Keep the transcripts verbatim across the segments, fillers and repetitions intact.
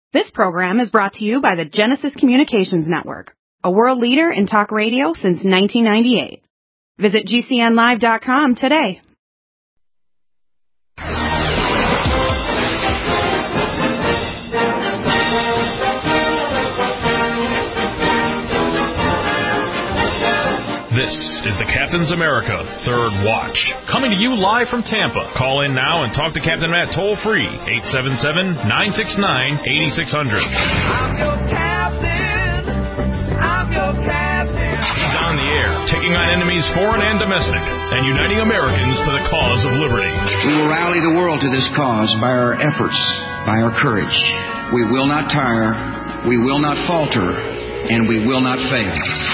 This program is brought to you by the Genesis Communications Network, a world leader in talk radio since nineteen ninety-eight. Visit G C N live dot com today. This is the Captain's America Third Watch, coming to you live from Tampa. Call in now and talk to Captain Matt toll-free, eight seven seven, nine six nine, eight six zero zero. I'm your captain. I'm your captain. He's on the air, taking on enemies foreign and domestic, and uniting Americans to the cause of liberty. We will rally the world to this cause by our efforts, by our courage. We will not tire, we will not falter, and we will not fail.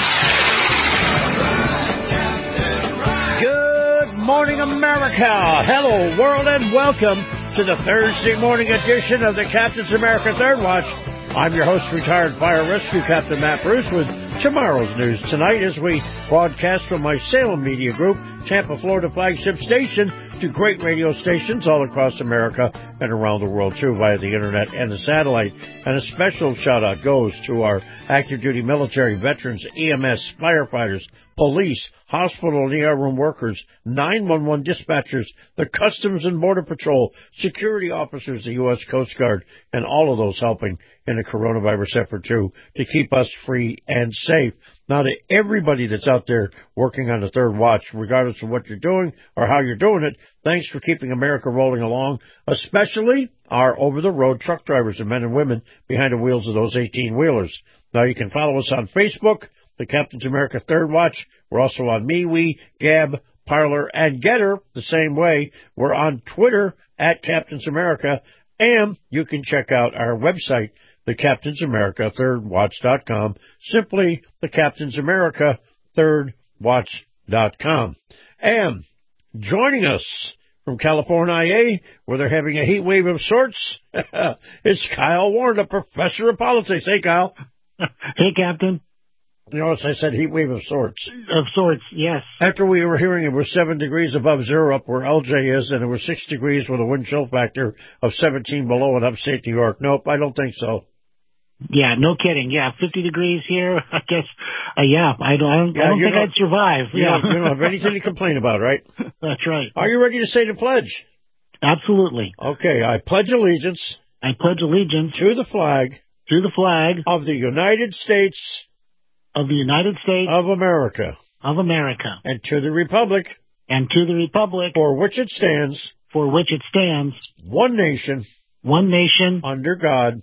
Morning, America. Hello, world, and welcome to the Thursday morning edition of the Captain's America Third Watch. I'm your host, retired fire rescue captain Matt Bruce, with tomorrow's news tonight as we broadcast from my Salem Media Group, Tampa, Florida flagship station, to great radio stations all across America and around the world, too, via the internet and the satellite. And a special shout-out goes to our active duty military, veterans, E M S, firefighters, police, hospital and E R room workers, nine one one dispatchers, the Customs and Border Patrol, security officers, the U S Coast Guard, and all of those helping in the coronavirus effort, too, to keep us free and safe. Now, to everybody that's out there working on the Third Watch, regardless of what you're doing or how you're doing it, thanks for keeping America rolling along, especially our over-the-road truck drivers and men and women behind the wheels of those eighteen-wheelers. Now, you can follow us on Facebook, the Captain's America Third Watch. We're also on MeWe, Gab, Parler, and Getter the same way. We're on Twitter at Captain's America, and you can check out our website, the Captain's America Third Watch dot com, simply the Captain's America Third Watch dot com. And joining us from California, where they're having a heat wave of sorts, it's Kyle Warren, a professor of politics. Hey, Kyle. Hey, Captain. You notice I said heat wave of sorts. Of sorts, yes. After we were hearing it was seven degrees above zero up where L J is, and it was six degrees with a wind chill factor of seventeen below in upstate New York. Nope, I don't think so. Yeah, no kidding. Yeah, fifty degrees here. I guess, uh, yeah, I don't, I don't, yeah, I don't think don't, I'd survive. You, yeah. don't, you don't have anything to complain about, right? That's right. Are you ready to say the pledge? Absolutely. Okay, I pledge allegiance. I pledge allegiance. To the flag. To the flag. Of the United States. Of the United States. Of America. Of America. And to the republic. And to the republic. For which it stands. For which it stands. One nation. One nation. Under God.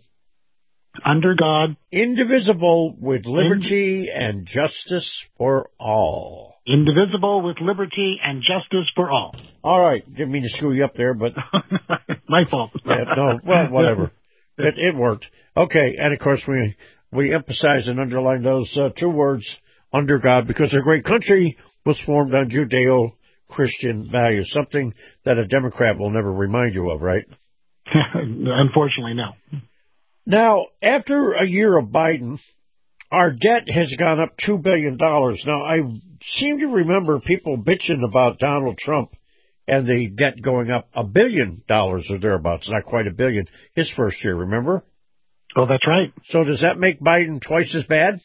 Under God. Indivisible, with liberty Ind- and justice for all. Indivisible, with liberty and justice for all. All right. Didn't mean to screw you up there, but... My fault. yeah, no, well, whatever. It, it worked. Okay, and of course we we emphasize and underline those uh, two words, under God, because our great country was formed on Judeo-Christian values, something that a Democrat will never remind you of, right? Unfortunately, no. Now, after a year of Biden, our debt has gone up two billion dollars. Now, I seem to remember people bitching about Donald Trump and the debt going up a billion dollars or thereabouts, not quite a billion, his first year, remember? Oh, that's right. So does that make Biden twice as bad?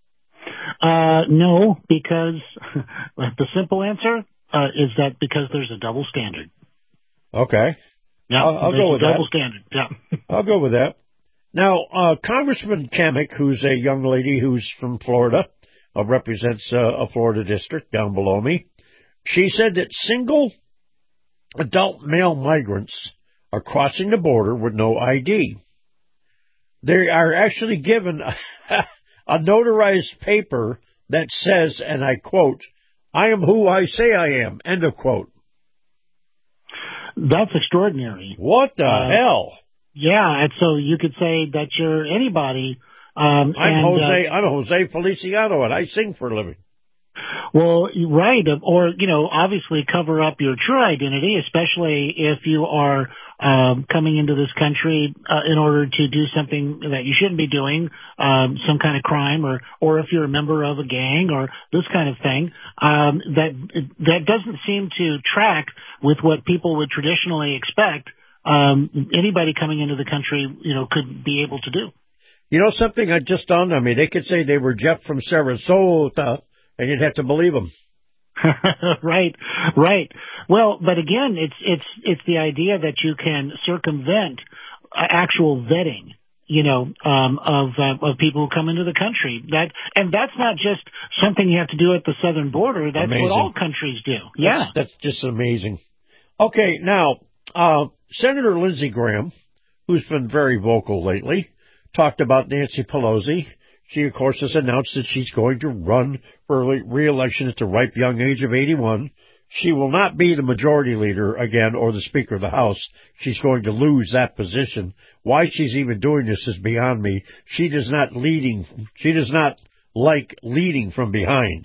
Uh, no, because the simple answer uh, is that because there's a double standard. Okay. Yeah, I'll, I'll go with double that. standard. Yeah. I'll go with that. Now, uh, Congressman Kamek, who's a young lady who's from Florida, uh, represents uh, a Florida district down below me, she said that single adult male migrants are crossing the border with no I D. They are actually given a, a notarized paper that says, and I quote, "I am who I say I am," end of quote. That's extraordinary. What the uh, hell? Yeah, and so you could say that you're anybody. Um, I'm and, Jose. Uh, I'm Jose Feliciano, and I sing for a living. Well, right, or, you know, obviously cover up your true identity, especially if you are um, coming into this country uh, in order to do something that you shouldn't be doing, um, some kind of crime, or, or if you're a member of a gang or this kind of thing. Um, that that doesn't seem to track with what people would traditionally expect um, anybody coming into the country, you know, could be able to do. You know something I just dawned on me? They could say they were Jeff from Sarasota, and you'd have to believe them. Right, right. Well, but again, it's it's it's the idea that you can circumvent uh, actual vetting, you know, um, of uh, of people who come into the country. That and that's not just something you have to do at the southern border. That's amazing. what all countries do. Yeah, that's, that's just amazing. Okay, now uh, Senator Lindsey Graham, who's been very vocal lately, talked about Nancy Pelosi. She, of course, has announced that she's going to run for re-election at the ripe young age of eighty-one. She will not be the majority leader again or the Speaker of the House. She's going to lose that position. Why she's even doing this is beyond me. She does not leading. She does not like leading from behind.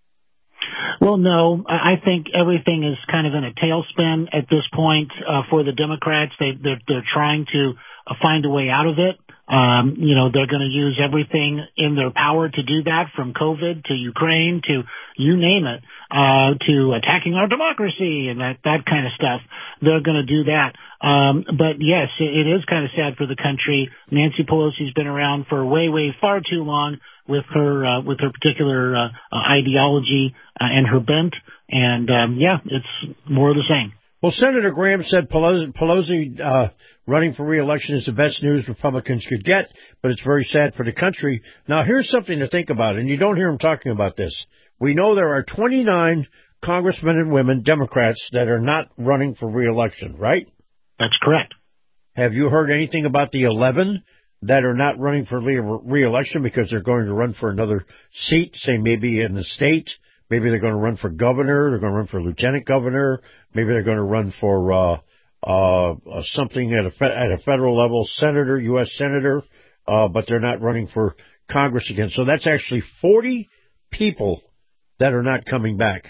Well, no, I think everything is kind of in a tailspin at this point uh, for the Democrats. They, they're, they're trying to uh, find a way out of it. Um, you know, they're going to use everything in their power to do that, from COVID to Ukraine to you name it, uh, to attacking our democracy and that, that kind of stuff. They're going to do that. Um, but yes, it, it is kind of sad for the country. Nancy Pelosi's been around for way, way far too long with her, uh, with her particular, uh, uh ideology uh, and her bent. And, um, yeah, it's more of the same. Well, Senator Graham said Pelosi, Pelosi uh, running for re-election is the best news Republicans could get, but it's very sad for the country. Now, here's something to think about, and you don't hear him talking about this. We know there are twenty-nine congressmen and women, Democrats, that are not running for re-election, right? That's correct. Have you heard anything about the eleven that are not running for re-election because they're going to run for another seat, say maybe in the state? Maybe they're going to run for governor. They're going to run for lieutenant governor. Maybe they're going to run for uh, uh, something at a fe- at a federal level, senator, U S senator. Uh, but they're not running for Congress again. So that's actually forty people that are not coming back.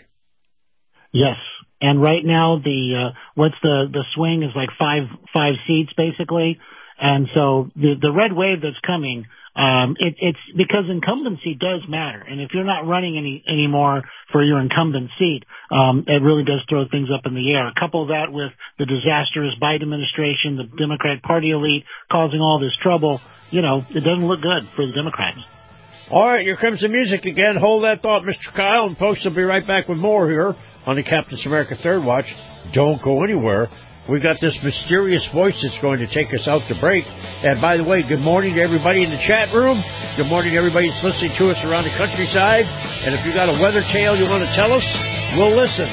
Yes, and right now the uh, what's the the swing is like five five seats basically, and so the the red wave that's coming. Um, it, it's because incumbency does matter. And if you're not running any anymore for your incumbent seat, um, it really does throw things up in the air. Couple that with the disastrous Biden administration, the Democrat Party elite causing all this trouble, you know, it doesn't look good for the Democrats. All right, here comes the music again. Hold that thought, Mister Kyle, and folks will be right back with more here on the Captain's America Third Watch. Don't go anywhere. We've got this mysterious voice that's going to take us out to break. And by the way, good morning to everybody in the chat room. Good morning to everybody that's listening to us around the countryside. And if you got a weather tale you want to tell us, we'll listen.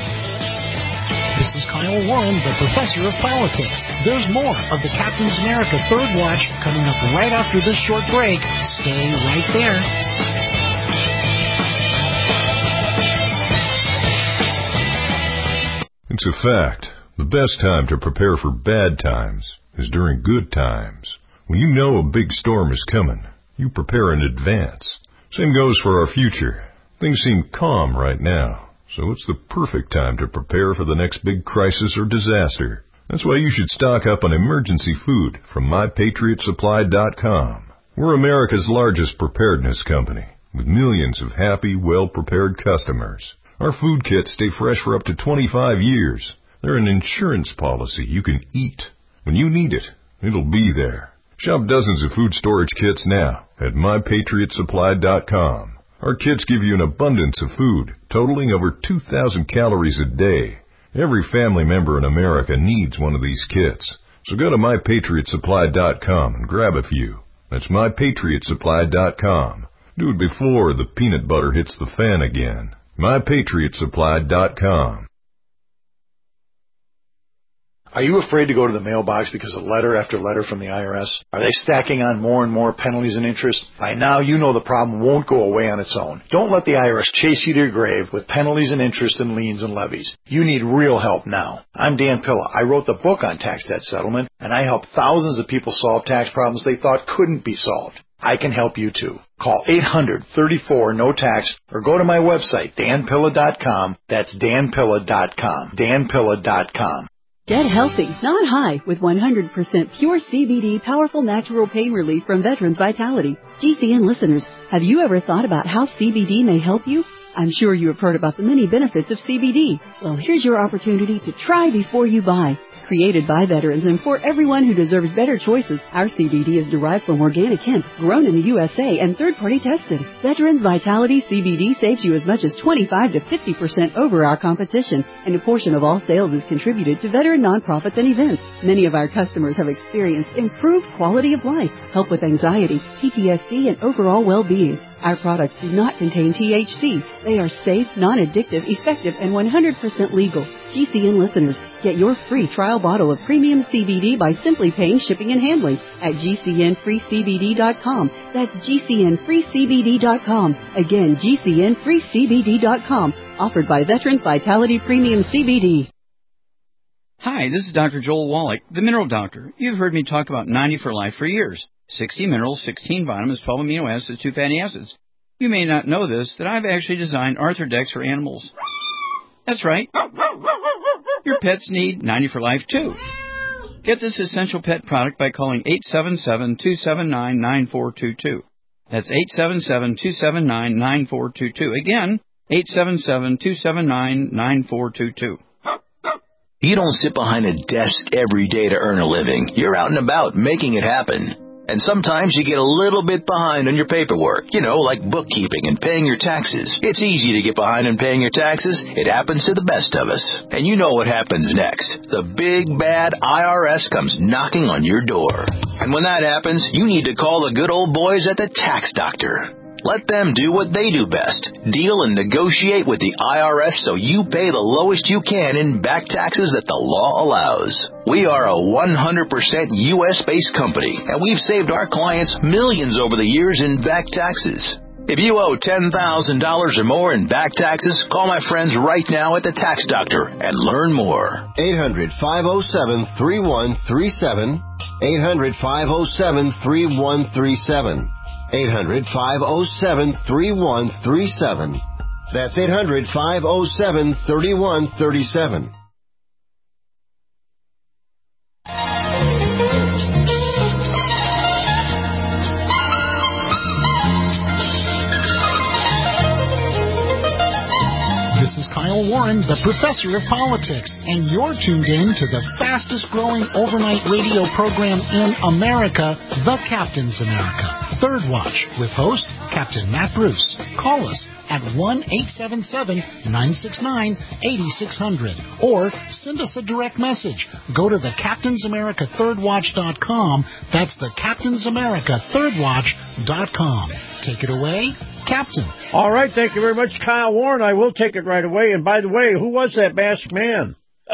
This is Kyle Warren, the professor of politics. There's more of the Captain's America Third Watch coming up right after this short break. Stay right there. It's a fact. The best time to prepare for bad times is during good times. When you know a big storm is coming, you prepare in advance. Same goes for our future. Things seem calm right now, so it's the perfect time to prepare for the next big crisis or disaster. That's why you should stock up on emergency food from my patriot supply dot com. We're America's largest preparedness company, with millions of happy, well-prepared customers. Our food kits stay fresh for up to twenty-five years. They're an insurance policy you can eat. When you need it, it'll be there. Shop dozens of food storage kits now at my patriot supply dot com. Our kits give you an abundance of food, totaling over two thousand calories a day. Every family member in America needs one of these kits. So go to my patriot supply dot com and grab a few. That's my patriot supply dot com. Do it before the peanut butter hits the fan again. my patriot supply dot com. Are you afraid to go to the mailbox because of letter after letter from the I R S? Are they stacking on more and more penalties and interest? By now, you know the problem won't go away on its own. Don't let the I R S chase you to your grave with penalties and interest and liens and levies. You need real help now. I'm Dan Pilla. I wrote the book on tax debt settlement, and I help thousands of people solve tax problems they thought couldn't be solved. I can help you too. Call eight hundred, thirty-four, no tax or go to my website, dan pilla dot com. That's dan pilla dot com. dan pilla dot com. Get healthy, not high, with one hundred percent pure C B D powerful natural pain relief from Veterans Vitality. G C N listeners, have you ever thought about how C B D may help you? I'm sure you have heard about the many benefits of C B D. Well, here's your opportunity to try before you buy. Created by veterans and for everyone who deserves better choices, our C B D is derived from organic hemp, grown in the U S A and third-party tested. Veterans Vitality C B D saves you as much as twenty-five to fifty percent over our competition, and a portion of all sales is contributed to veteran nonprofits and events. Many of our customers have experienced improved quality of life, help with anxiety, P T S D, and overall well-being. Our products do not contain T H C. They are safe, non-addictive, effective, and one hundred percent legal. G C N listeners, get your free trial bottle of premium C B D by simply paying shipping and handling at G C N free C B D dot com. That's G C N free C B D dot com. Again, G C N free C B D dot com. Offered by Veterans Vitality Premium C B D. Hi, this is Doctor Joel Wallach, the Mineral Doctor. You've heard me talk about ninety for Life for years. sixty minerals, sixteen vitamins, twelve amino acids, two fatty acids. You may not know this, that I've actually designed Arthrodex for animals. That's right. Your pets need ninety for Life, too. Get this essential pet product by calling eight seven seven, two seven nine, nine four two two. That's eight seven seven, two seven nine, nine four two two. Again, eight seven seven, two seven nine, nine four two two. You don't sit behind a desk every day to earn a living. You're out and about making it happen. And sometimes you get a little bit behind on your paperwork, you know, like bookkeeping and paying your taxes. It's easy to get behind on paying your taxes. It happens to the best of us. And you know what happens next. The big, bad I R S comes knocking on your door. And when that happens, you need to call the good old boys at the Tax Doctor. Let them do what they do best. Deal and negotiate with the I R S so you pay the lowest you can in back taxes that the law allows. We are a one hundred percent U S-based company, and we've saved our clients millions over the years in back taxes. If you owe ten thousand dollars or more in back taxes, call my friends right now at the Tax Doctor and learn more. eight hundred, five oh seven, three one three seven. eight hundred, five oh seven, three one three seven. eight hundred, five oh seven, three one three seven. That's eight hundred, five oh seven, three one three seven. This is Kyle Warren, the Professor of Politics, and you're tuned in to the fastest-growing overnight radio program in America, The Captain's America. Third Watch, with host Captain Matt Bruce. Call us at one eight seven seven, nine six nine, eight six zero zero or send us a direct message. Go to the captains america third watch dot com. That's the captains america third watch dot com. Take it away, Captain. All right, thank you very much, Kyle Warren. I will take it right away. And by the way, who was that masked man?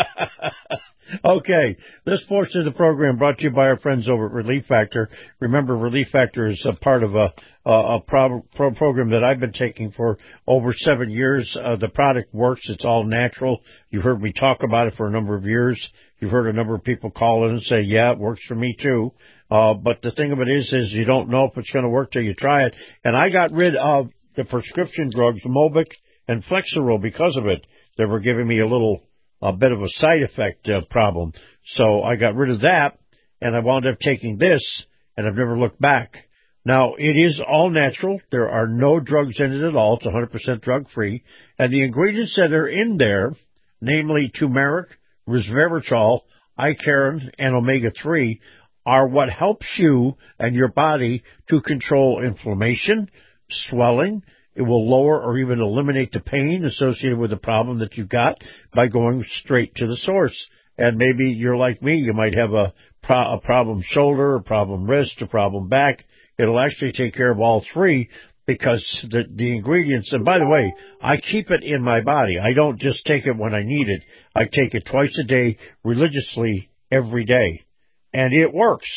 Okay, this portion of the program brought to you by our friends over at Relief Factor. Remember, Relief Factor is a part of a, a, a pro, pro program that I've been taking for over seven years. Uh, the product works. It's all natural. You've heard me talk about it for a number of years. You've heard a number of people call in and say, yeah, it works for me too. Uh, but the thing of it is, is you don't know if it's going to work till you try it. And I got rid of the prescription drugs, Mobic and Flexeril, because of it. They were giving me a little a bit of a side effect uh, problem. So I got rid of that, and I wound up taking this, and I've never looked back. Now, it is all natural. There are no drugs in it at all. It's one hundred percent drug-free. And the ingredients that are in there, namely turmeric, resveratrol, icaron, and omega three, are what helps you and your body to control inflammation, swelling. It will lower or even eliminate the pain associated with the problem that you've got by going straight to the source. And maybe you're like me. You might have a, pro- a problem shoulder, a problem wrist, a problem back. It'll actually take care of all three because the, the ingredients, and by the way, I keep it in my body. I don't just take it when I need it. I take it twice a day religiously every day. And it works.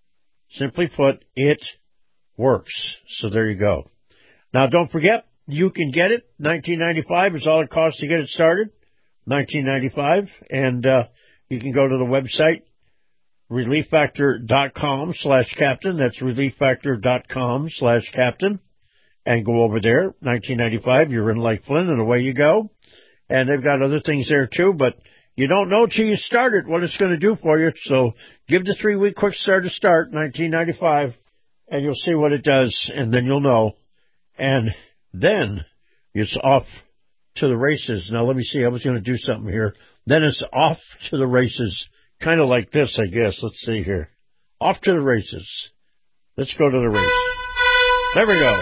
Simply put, it works. So there you go. Now, don't forget, you can get it. nineteen ninety-five is all it costs to get it started. nineteen ninety-five. And uh, you can go to the website, relief factor dot com slash captain. That's relief factor dot com slash captain. And go over there. nineteen ninety-five, you're in Lake Flynn, and away you go. And they've got other things there, too. But you don't know till you start it what it's going to do for you. So give the three-week quick start a start, nineteen ninety-five, and you'll see what it does, and then you'll know. And then it's off to the races. Now, let me see. I was going to do something here. Then it's off to the races kind of like this, I guess. Let's see here. Off to the races. Let's go to the race. There we go.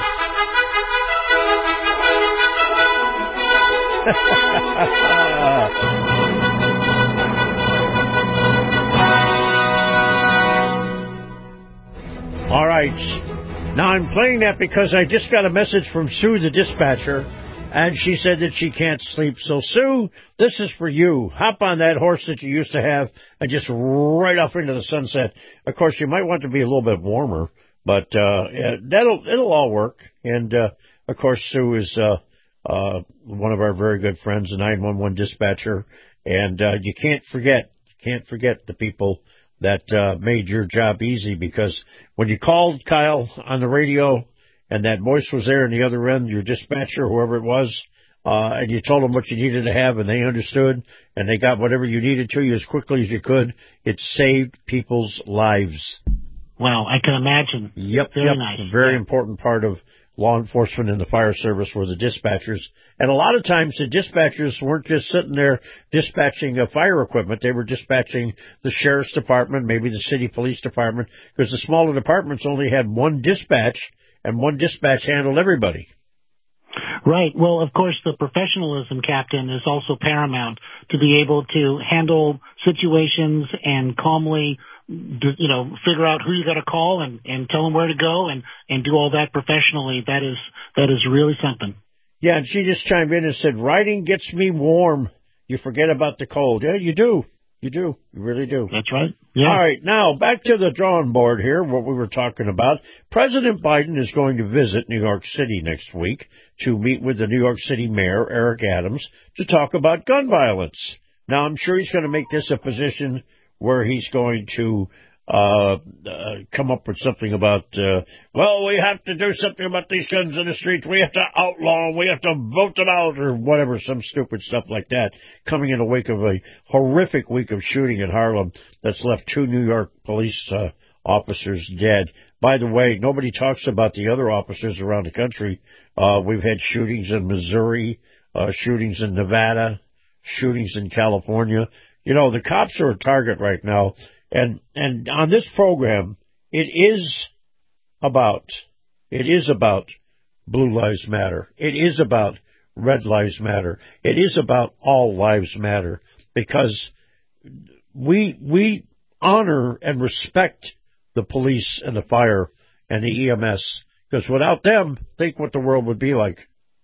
All right. Now I'm playing that because I just got a message from Sue, the dispatcher, and she said that she can't sleep. So, Sue, this is for you. Hop on that horse that you used to have and just right off into the sunset. Of course, you might want to be a little bit warmer, but uh, that'll it'll all work. And, uh, of course, Sue is uh, uh, one of our very good friends, a nine one one dispatcher. And uh, you can't forget, can't forget the people that uh, made your job easy, because when you called Kyle on the radio and that voice was there on the other end, your dispatcher, whoever it was, uh, and you told them what you needed to have and they understood and they got whatever you needed to you as quickly as you could, it saved people's lives. Well, I can imagine. Yep, Very yep. nice. A very yeah. important part of law enforcement and the fire service were the dispatchers. And a lot of times the dispatchers weren't just sitting there dispatching uh, fire equipment. They were dispatching the sheriff's department, maybe the city police department, because the smaller departments only had one dispatch, and one dispatch handled everybody. Right. Well, of course, the professionalism, Captain, is also paramount to be able to handle situations and calmly, you know, figure out who you got to call and, and tell them where to go and, and do all that professionally. That is that is really something. Yeah, and she just chimed in and said, riding gets me warm. You forget about the cold. Yeah, you do. You do. You really do. That's right. Yeah. All right. Now, back to the drawing board here, what we were talking about. President Biden is going to visit New York City next week to meet with the New York City Mayor, Eric Adams, to talk about gun violence. Now, I'm sure he's going to make this a position where he's going to uh, uh come up with something about, uh, well, we have to do something about these guns in the streets. We have to outlaw them. We have to vote them out, or whatever, some stupid stuff like that, coming in the wake of a horrific week of shooting in Harlem that's left two New York police uh, officers dead. By the way, nobody talks about the other officers around the country. Uh, we've had shootings in Missouri, uh, shootings in Nevada, shootings in California. You know, the cops are a target right now. And, and on this program, it is about, it is about Blue Lives Matter. It is about Red Lives Matter. It is about All Lives Matter, because we, we honor and respect the police and the fire and the E M S, because without them, think what the world would be like.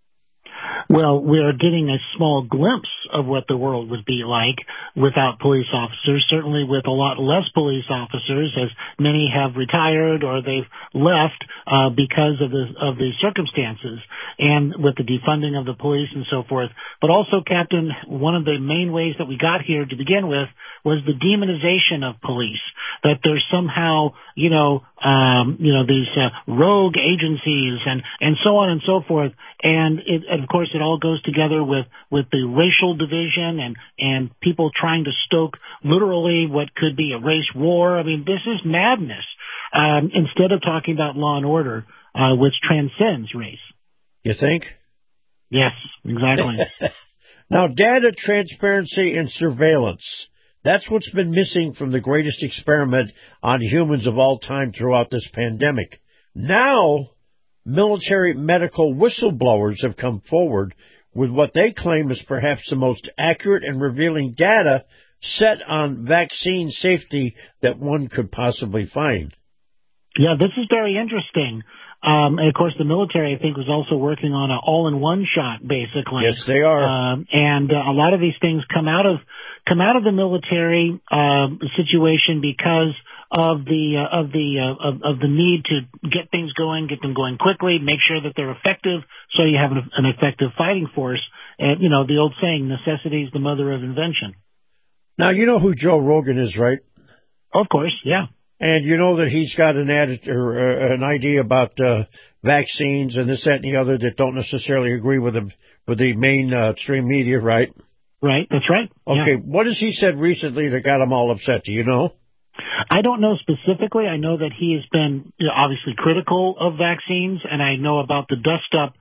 Well, we are getting a small glimpse of what the world would be like without police officers, certainly with a lot less police officers, as many have retired or they've left uh, because of the of the circumstances, and with the defunding of the police and so forth. But also, Captain, one of the main ways that we got here to begin with was the demonization of police, that there's somehow, you know, um, you know, these uh, rogue agencies and, and so on and so forth. And, it, and of course, it all goes together with, with the racial division and, and people trying to stoke literally what could be a race war. I mean, this is madness. Um, instead of talking about law and order, uh, which transcends race. You think? Yes, exactly. Now, data transparency and surveillance. That's what's been missing from the greatest experiment on humans of all time throughout this pandemic. Now, military medical whistleblowers have come forward with what they claim is perhaps the most accurate and revealing data set on vaccine safety that one could possibly find. Yeah, this is very interesting. Um, and of course, the military, I think, was also working on an all-in-one shot, basically. Yes, they are. Um, and uh, a lot of these things come out of come out of the military uh, situation because of the uh, of the uh, of, of the need to get things going, get them going quickly, make sure that they're effective, so you have an, an effective fighting force. And you know the old saying, "Necessity is the mother of invention." Now you know who Joe Rogan is, right? Of course, yeah. And you know that he's got an attitude or uh, an idea about uh, vaccines and this, that, and the other that don't necessarily agree with the with the mainstream uh, media, right? Right, that's right. Okay, yeah. What has he said recently that got him all upset? Do you know? I don't know specifically. I know that he has been, you know, obviously critical of vaccines, and I know about the dust-up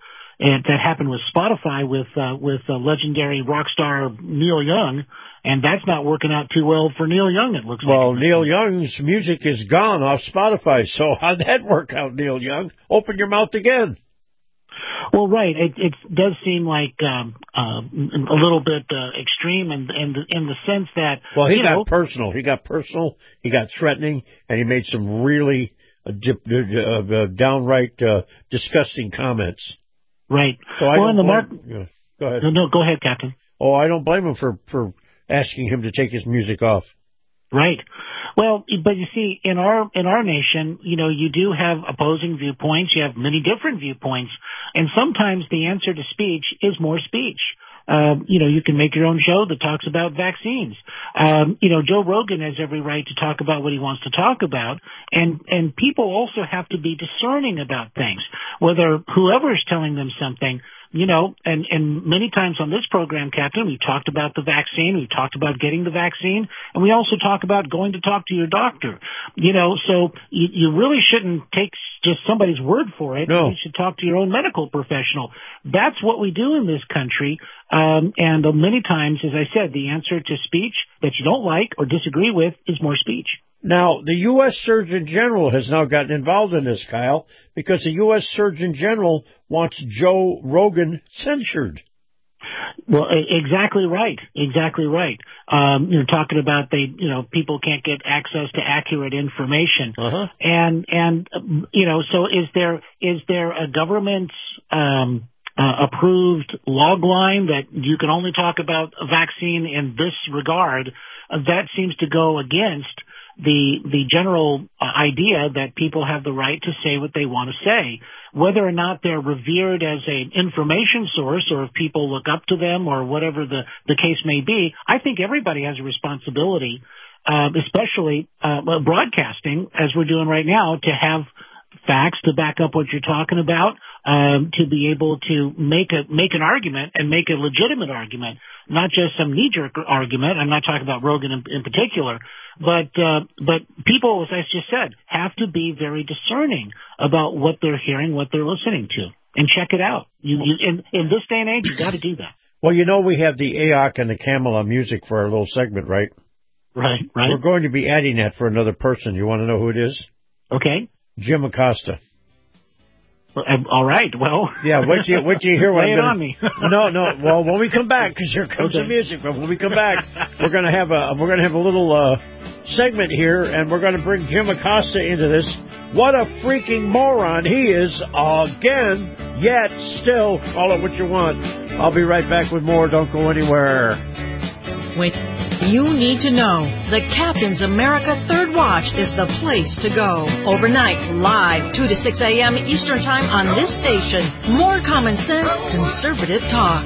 and that happened with Spotify with uh, with uh, legendary rock star Neil Young, and that's not working out too well for Neil Young, it looks well, like. Well, Neil Young's music is gone off Spotify, so how'd that work out, Neil Young? Open your mouth again. Well, right. It, it does seem like um, uh, a little bit uh, extreme in, in, the, in the sense that, well, he you got know, personal. He got personal. He got threatening, and he made some really uh, dip, uh, uh, downright uh, disgusting comments. Right. So I well, don't in the blame, mark- yeah, go ahead. No, no, go ahead, Captain. Oh, I don't blame him for, for asking him to take his music off. Right. Well, but you see, in our in our nation, you know, you do have opposing viewpoints. You have many different viewpoints, and sometimes the answer to speech is more speech. Um, you know, you can make your own show that talks about vaccines. Um, you know, Joe Rogan has every right to talk about what he wants to talk about, and and people also have to be discerning about things. Whether whoever is telling them something. You know, and, and many times on this program, Captain, we talked about the vaccine, we talked about getting the vaccine, and we also talk about going to talk to your doctor. You know, so you, you really shouldn't take just somebody's word for it. No. You should talk to your own medical professional. That's what we do in this country. Um, and uh, many times, as I said, the answer to speech that you don't like or disagree with is more speech. Now, the U S Surgeon General has now gotten involved in this, Kyle, because the U S Surgeon General wants Joe Rogan censured. Well, exactly right. Exactly right. Um, you're talking about they, you know, people can't get access to accurate information. Uh-huh. And, and, you know, so is there, is there a government, um, uh, approved log line that you can only talk about a vaccine in this regard? Uh, that seems to go against the the general idea that people have the right to say what they want to say, whether or not they're revered as an information source or if people look up to them or whatever the, the case may be. I think everybody has a responsibility, uh, especially uh, broadcasting, as we're doing right now, to have facts to back up what you're talking about, um, to be able to make a make an argument and make a legitimate argument, not just some knee-jerk argument. I'm not talking about Rogan in, in particular, but uh, but people, as I just said, have to be very discerning about what they're hearing, what they're listening to, and check it out. You, you, in, in this day and age, you got to do that. Well, you know we have the A O C and the Kamala music for our little segment, right? Right, right. We're going to be adding that for another person. You want to know who it is? Okay. Jim Acosta. Well, all right. Well, yeah. Wait till you, wait till you hear what lay I'm it gonna, on me. no, no. Well, when we come back, because here comes okay. the music. But when we come back, we're gonna have a we're gonna have a little uh, segment here, and we're gonna bring Jim Acosta into this. What a freaking moron he is again. Yet still, call it what you want. I'll be right back with more. Don't go anywhere. Wait. You need to know. The Captain's America Third Watch is the place to go. Overnight, live, two to six a.m. Eastern Time on this station. More common sense, conservative talk.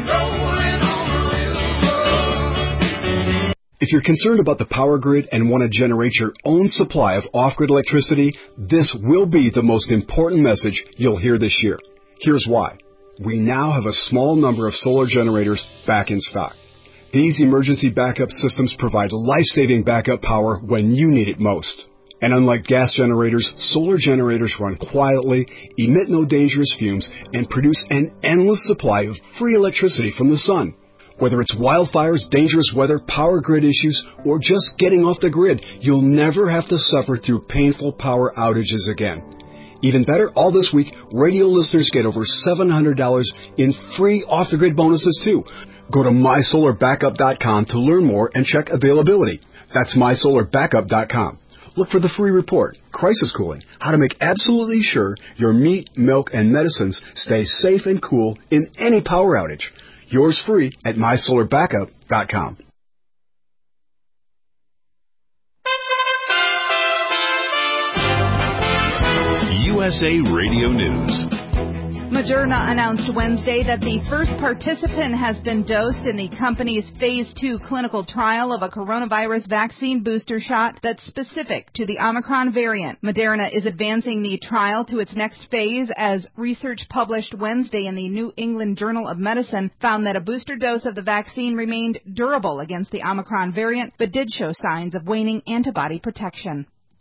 If you're concerned about the power grid and want to generate your own supply of off-grid electricity, this will be the most important message you'll hear this year. Here's why. We now have a small number of solar generators back in stock. These emergency backup systems provide life-saving backup power when you need it most. And unlike gas generators, solar generators run quietly, emit no dangerous fumes, and produce an endless supply of free electricity from the sun. Whether it's wildfires, dangerous weather, power grid issues, or just getting off the grid, you'll never have to suffer through painful power outages again. Even better, all this week, radio listeners get over seven hundred dollars in free off-the-grid bonuses, too. Go to my solar backup dot com to learn more and check availability. That's my solar backup dot com. Look for the free report, Crisis Cooling, how to make absolutely sure your meat, milk, and medicines stay safe and cool in any power outage. Yours free at my solar backup dot com. U S A Radio News. Moderna announced Wednesday that the first participant has been dosed in the company's phase two clinical trial of a coronavirus vaccine booster shot that's specific to the Omicron variant. Moderna is advancing the trial to its next phase as research published Wednesday in the New England Journal of Medicine found that a booster dose of the vaccine remained durable against the Omicron variant, but did show signs of waning antibody protection.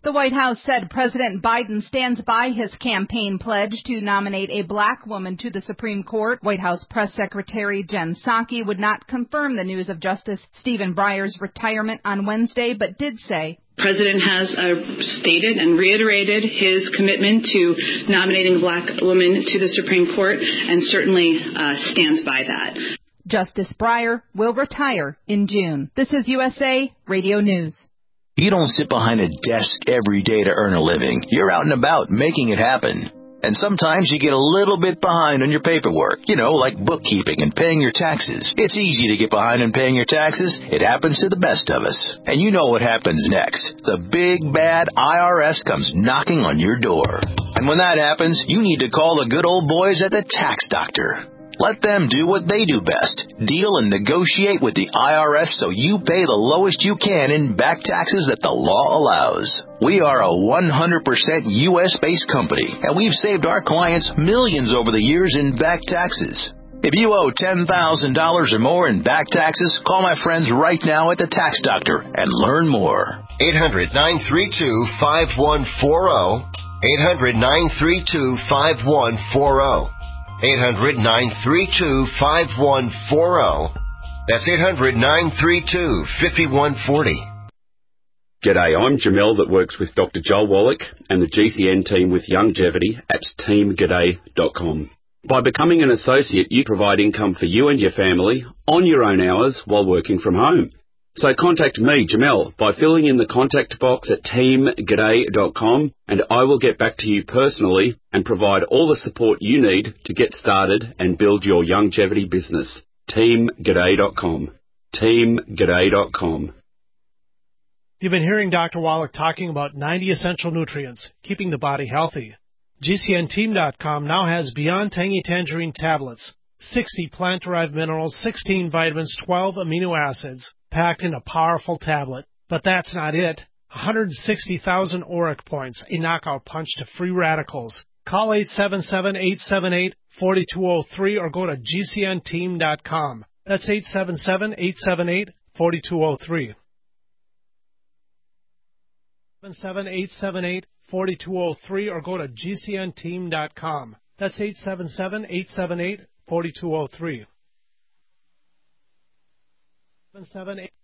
The White House said President Biden stands by his campaign pledge to nominate a black woman to the Supreme Court. White House Press Secretary Jen Psaki would not confirm the news of Justice Stephen Breyer's retirement on Wednesday, but did say, The President has uh, stated and reiterated his commitment to nominating a black woman to the Supreme Court and certainly uh, stands by that. Justice Breyer will retire in June. This is U S A Radio News. You don't sit behind a desk every day to earn a living. You're out and about making it happen. And sometimes you get a little bit behind on your paperwork, you know, like bookkeeping and paying your taxes. It's easy to get behind in paying your taxes. It happens to the best of us. And you know what happens next. The big, bad I R S comes knocking on your door. And when that happens, you need to call the good old boys at the Tax Doctor. Let them do what they do best, deal and negotiate with the I R S so you pay the lowest you can in back taxes that the law allows. We are a one hundred percent U S-based company, and we've saved our clients millions over the years in back taxes. If you owe ten thousand dollars or more in back taxes, call my friends right now at the Tax Doctor and learn more. eight hundred, nine three two, five one four zero. eight hundred, nine three two, five one four zero. eight hundred, nine three two, five one four zero. That's eight hundred, nine three two, five one four zero. G'day, I'm Jamel that works with Doctor Joel Wallach and the G C N team with Longevity at team g'day dot com. By becoming an associate, you provide income for you and your family on your own hours while working from home. So contact me, Jamel, by filling in the contact box at team g'day dot com, and I will get back to you personally and provide all the support you need to get started and build your longevity business. team g'day dot com. team g'day dot com. You've been hearing Doctor Wallach talking about ninety essential nutrients, keeping the body healthy. G C N team dot com now has Beyond Tangy Tangerine tablets, sixty plant-derived minerals, sixteen vitamins, twelve amino acids, packed in a powerful tablet. But that's not it. one hundred sixty thousand auric points, a knockout punch to free radicals. Call eight seven seven, eight seven eight, four two zero three or go to G C N team dot com. That's eight seven seven, eight seven eight, four two zero three. eight seven seven, eight seven eight, four two zero three or go to G C N team dot com. That's eight seven seven, eight seven eight, four two zero three. seven seven eight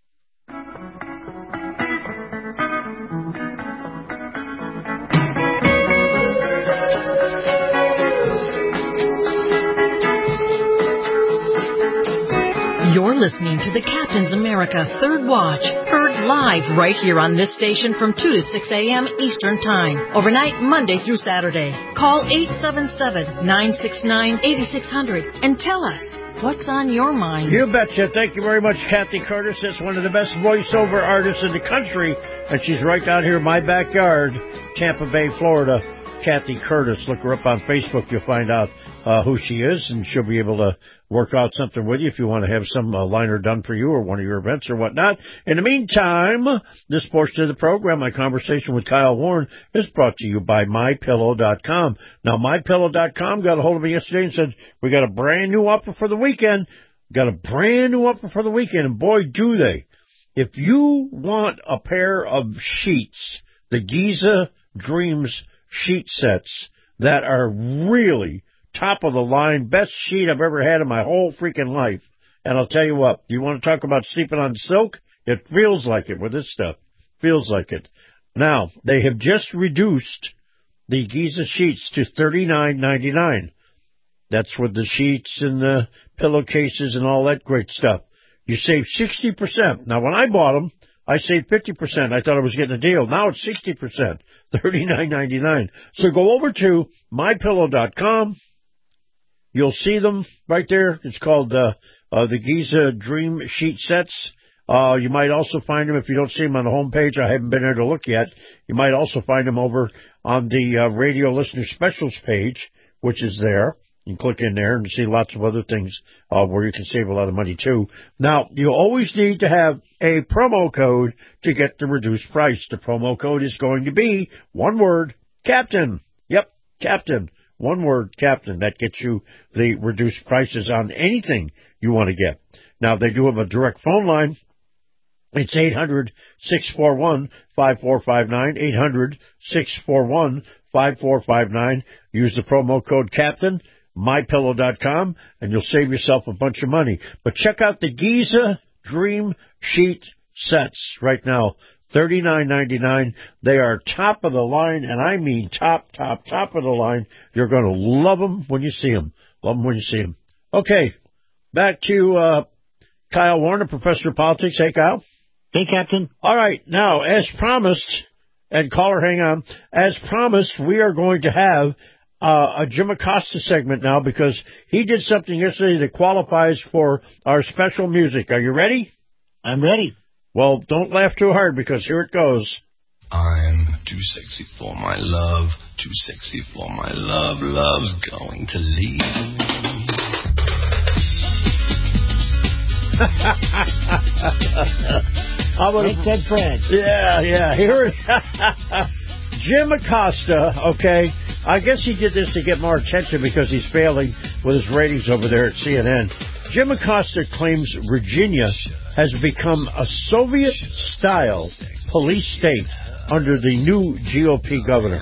You're listening to the Captain's America Third Watch, heard live right here on this station from two to six a.m. Eastern Time, overnight Monday through Saturday. Call eight seven seven, nine six nine, eight six zero zero and tell us what's on your mind. You betcha. Thank you very much, Kathy Curtis. That's one of the best voiceover artists in the country, and she's right down here in my backyard, Tampa Bay, Florida. Kathy Curtis. Look her up on Facebook. You'll find out uh, who she is, and she'll be able to work out something with you if you want to have some uh, liner done for you or one of your events or whatnot. In the meantime, this portion of the program, my conversation with Kyle Warren, is brought to you by my pillow dot com. Now, my pillow dot com got a hold of me yesterday and said, we got a brand new offer for the weekend. Got a brand new offer for the weekend, and boy, do they. If you want a pair of sheets, the Giza Dreams sheet sets that are really top of the line, best sheet I've ever had in my whole freaking life. And I'll tell you what, you want to talk about sleeping on silk? It feels like it with this stuff. Feels like it. Now, they have just reduced the Giza sheets to thirty-nine ninety-nine. That's with the sheets and the pillowcases and all that great stuff. You save sixty percent. Now, when I bought them, I saved fifty percent. I thought I was getting a deal. Now it's sixty percent, thirty-nine ninety-nine. So go over to my pillow dot com. You'll see them right there. It's called uh, uh, the Giza Dream Sheet Sets. Uh, you might also find them, if you don't see them on the homepage, I haven't been there to look yet, you might also find them over on the uh, Radio Listener Specials page, which is there. You can click in there and see lots of other things uh, where you can save a lot of money, too. Now, you always need to have a promo code to get the reduced price. The promo code is going to be, one word, Captain. Yep, Captain. One word, Captain. That gets you the reduced prices on anything you want to get. Now, they do have a direct phone line. It's eight hundred, six four one, five four five nine, eight hundred, six four one, five four five nine. Use the promo code CAPTAIN, my pillow dot com, and you'll save yourself a bunch of money. But check out the Giza Dream Sheet sets right now, thirty-nine ninety-nine. They are top of the line, and I mean top, top, top of the line. You're going to love them when you see them. Love them when you see them. Okay, back to uh, Kyle Warner, Professor of Politics. Hey, Kyle. Hey, Captain. All right. Now, as promised, and caller, hang on. As promised, we are going to have uh, a Jim Acosta segment now because he did something yesterday that qualifies for our special music. Are you ready? I'm ready. Well, don't laugh too hard because here it goes. I'm too sexy for my love, too sexy for my love. Love's going to leave. How about Right, said Fred. Yeah, yeah. Here is Jim Acosta, okay. I guess he did this to get more attention because he's failing with his ratings over there at C N N. Jim Acosta claims Virginia has become a Soviet-style police state under the new G O P governor.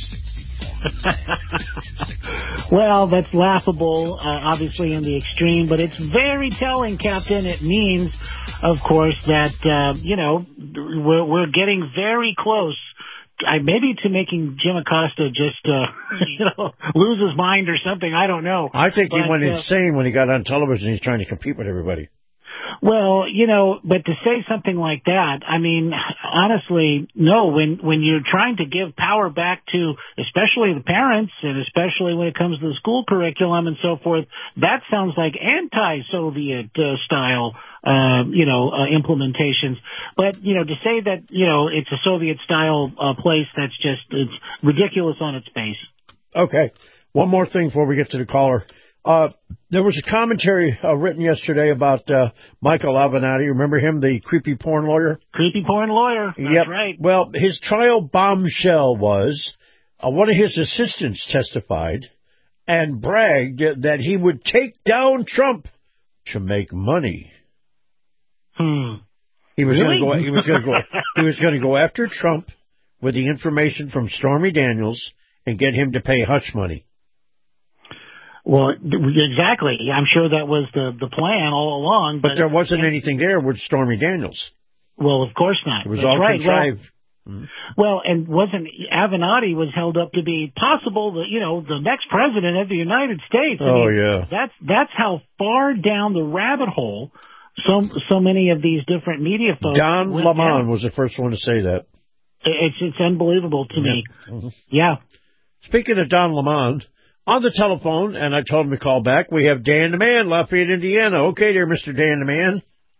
Well, that's laughable, uh, obviously in the extreme, but it's very telling, Captain. It means, of course, that, uh, you know, we're, we're getting very close, I, maybe to making Jim Acosta just, uh, you know, lose his mind or something. I don't know. I think but, he went uh, insane when he got on television. He's trying to compete with everybody. Well, you know, but to say something like that, I mean, honestly, no, when, when you're trying to give power back to, especially the parents, and especially when it comes to the school curriculum and so forth, that sounds like anti-Soviet uh, style, uh, you know, uh, implementations. But, you know, to say that, you know, it's a Soviet style uh, place, that's just, it's ridiculous on its face. Okay. One more thing before we get to the caller. Uh, there was a commentary uh, written yesterday about uh, Michael Avenatti. Remember him, the creepy porn lawyer? Creepy porn lawyer. That's yep. right. Well, his trial bombshell was uh, one of his assistants testified and bragged that he would take down Trump to make money. Hmm. He was really? going to go. He was going to go. He was going to go after Trump with the information from Stormy Daniels and get him to pay hush money. Well, exactly. I'm sure that was the, the plan all along. But, but there wasn't anything there with Stormy Daniels. Well, of course not. It was That's all right. contrived. Well, mm-hmm. well, and wasn't Avenatti was held up to be possible, the, you know, the next president of the United States. I oh, mean, yeah. That's, that's how far down the rabbit hole so, so many of these different media folks. Don Lemon was the first one to say that. It's, it's unbelievable to yeah. me. Mm-hmm. Yeah. Speaking of Don Lemon, on the telephone, and I told him to call back, we have Dan the Man, Lafayette, Indiana. Okay there, Mister Dan the Man.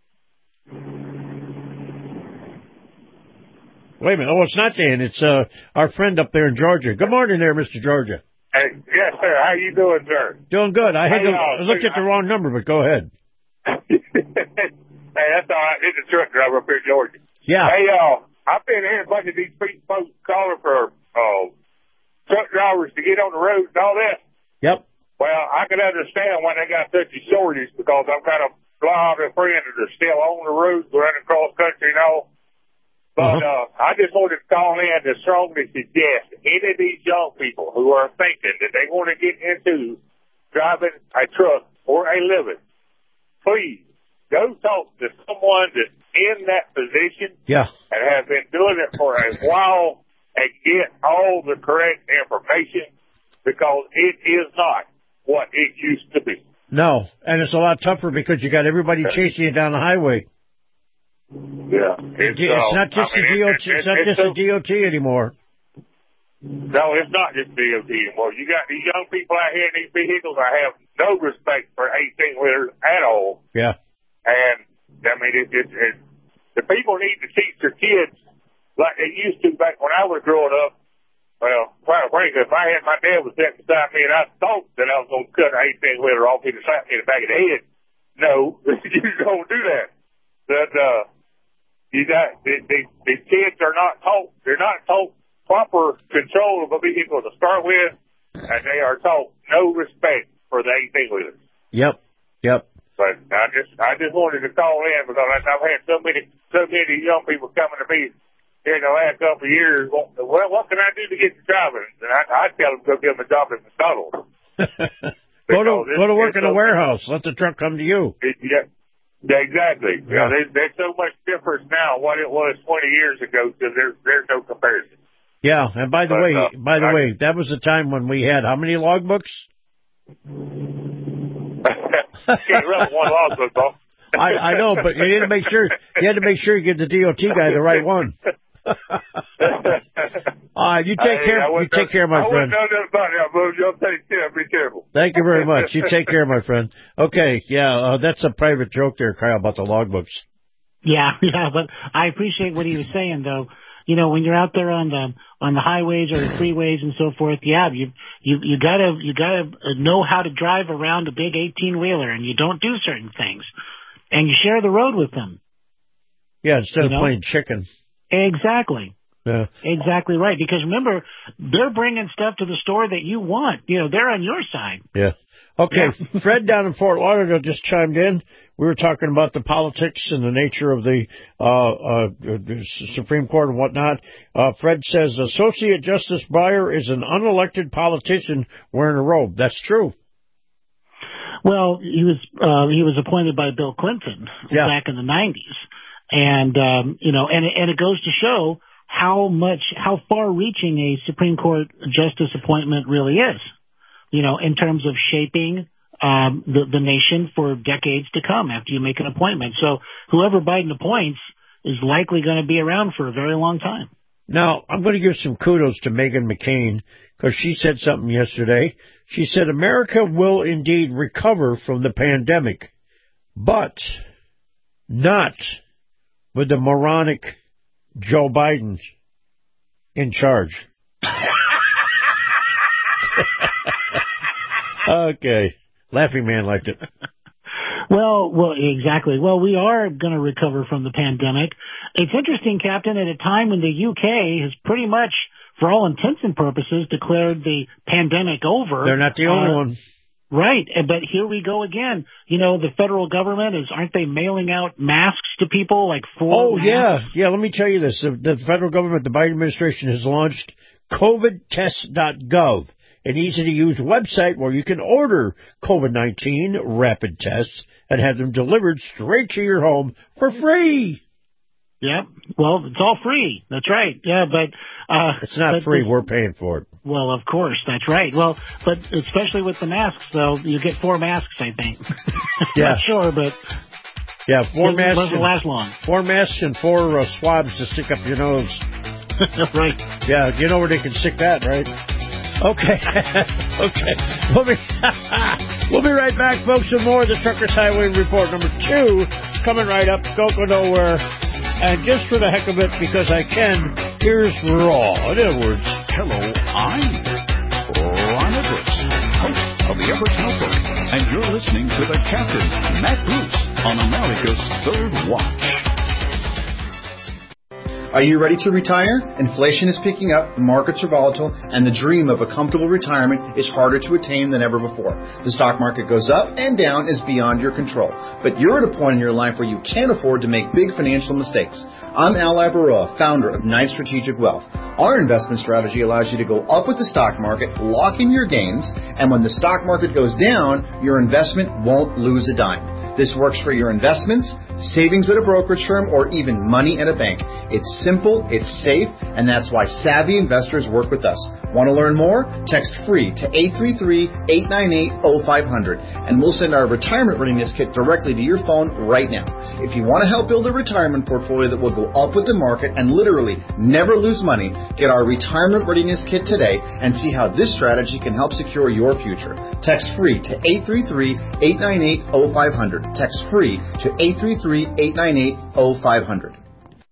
Wait a minute. Oh, it's not Dan. It's uh, our friend up there in Georgia. Good morning there, Mister Georgia. Hey, yes, sir. How you doing, sir? Doing good. I had hey, to, uh, I looked at the wrong number, but go ahead. Hey, that's all right. It's a truck driver up here in Georgia. Yeah. Hey, uh, I've been hearing a bunch of these folks calling for uh, truck drivers to get on the road and all that. Yep. Well, I can understand when they got such a shortage because I'm kind of blind and friends that are still on the road running across country and all. But uh-huh. uh, I just wanted to call in to strongly suggest any of these young people who are thinking that they want to get into driving a truck or a living, please go talk to someone that's in that position yeah. and have been doing it for a while and get all the correct information because it is not what it used to be. No, and it's a lot tougher because you got everybody chasing you down the highway. Yeah, it's, it's uh, not just I mean, the D O T. It, it, it's not it's just so, the D O T anymore. No, it's not just D O T anymore. You got these young people out here in these vehicles. I have no respect for eighteen wheelers at all. Yeah, and I mean, it, it, it, the people need to teach their kids like they used to back when I was growing up. Well, quite frankly, if I had my dad was sitting beside me and I thought that I was going to cut an eighteen wheeler off, he'd slap me in the back of the head. No, you don't do that. But uh, you got the, the, the kids are not taught. They're not taught proper control of a vehicle to start with, and they are taught no respect for the eighteen wheelers. Yep, yep. But I just I just wanted to call in because I, I've had so many so many young people coming to me here in the last couple of years. Well, what can I do to get to driving? And I, I tell them go give them a job at McDonald's. go to go to work in a warehouse. Let the truck come to you. It, yeah, yeah, exactly. Yeah. You know, there's, there's so much difference now what it was twenty years ago. So there's there's no comparison. Yeah, and by the but, way, uh, by the I, way, that was the time when we had how many logbooks? Can't run one logbook, though. I, I know, but you had to make sure you had to make sure you get the D O T guy the right one. uh, you take hey, care. You take care, my I friend. I wouldn't know about it. You'll take care. Be careful. Thank you very much. You take care, my friend. Okay, yeah, uh, that's a private joke there, Kyle, about the logbooks. Yeah, yeah, but I appreciate what he was saying, though. You know, when you're out there on the on the highways or the freeways and so forth, yeah, you you you gotta you gotta know how to drive around a big eighteen wheeler, and you don't do certain things, and you share the road with them. Yeah, instead you of know? playing chicken. Exactly. Yeah. Exactly right. Because remember, they're bringing stuff to the store that you want. You know, they're on your side. Yeah. Okay, yeah. Fred down in Fort Lauderdale just chimed in. We were talking about the politics and the nature of the uh, uh, the Supreme Court and whatnot. Uh, Fred says Associate Justice Breyer is an unelected politician wearing a robe. That's true. Well, he was uh, he was appointed by Bill Clinton yeah. back in the nineties, and um, you know, and and it goes to show how much how far-reaching a Supreme Court justice appointment really is. You know, in terms of shaping um, the, the nation for decades to come after you make an appointment. So whoever Biden appoints is likely going to be around for a very long time. Now, I'm going to give some kudos to Meghan McCain because she said something yesterday. She said America will indeed recover from the pandemic, but not with the moronic Joe Biden in charge. Okay. Laughing Man liked it. Well, well, exactly. Well, we are going to recover from the pandemic. It's interesting, Captain, at a time when the U K has pretty much, for all intents and purposes, declared the pandemic over. They're not the only uh, one. Right. But here we go again. You know, the federal government is, aren't they mailing out masks to people like four Oh, masks? yeah. Yeah, let me tell you this. The federal government, the Biden administration has launched covid test dot gov. An easy-to-use website where you can order COVID nineteen rapid tests and have them delivered straight to your home for free. Yeah, well, it's all free. That's right. Yeah, but... Uh, it's not but free. We're paying for it. Well, of course. That's right. Well, but especially with the masks, though, you get four masks, I think. Yeah. Not sure, but... Yeah, four it masks. Doesn't and, last long. Four masks and four uh, swabs to stick up your nose. Right. Yeah, you know where they can stick that, right? Okay. okay. We'll be, we'll be right back, folks, with more of the Truckers Highway Report number two coming right up. Don't go nowhere. And just for the heck of it, because I can, here's Raw. In other words, hello, I'm Ron Edwards, host of the Everett Notebook, and you're listening to the Captain, Matt Bruce, on America's Third Watch. Are you ready to retire? Inflation is picking up, the markets are volatile, and the dream of a comfortable retirement is harder to attain than ever before. The stock market goes up and down is beyond your control. But you're at a point in your life where you can't afford to make big financial mistakes. I'm Al Labaroa, founder of Knight Strategic Wealth. Our investment strategy allows you to go up with the stock market, lock in your gains, and when the stock market goes down, your investment won't lose a dime. This works for your investments, savings at a brokerage firm, or even money in a bank. It's simple, it's safe, and that's why savvy investors work with us. Want to learn more? Text FREE to eight three three, eight nine eight, zero five zero zero, and we'll send our retirement readiness kit directly to your phone right now. If you want to help build a retirement portfolio that will go up with the market and literally never lose money, get our retirement readiness kit today and see how this strategy can help secure your future. Text FREE to eight three three, eight nine eight, zero five zero zero. Text FREE to eight three three, eight nine eight, zero five zero zero.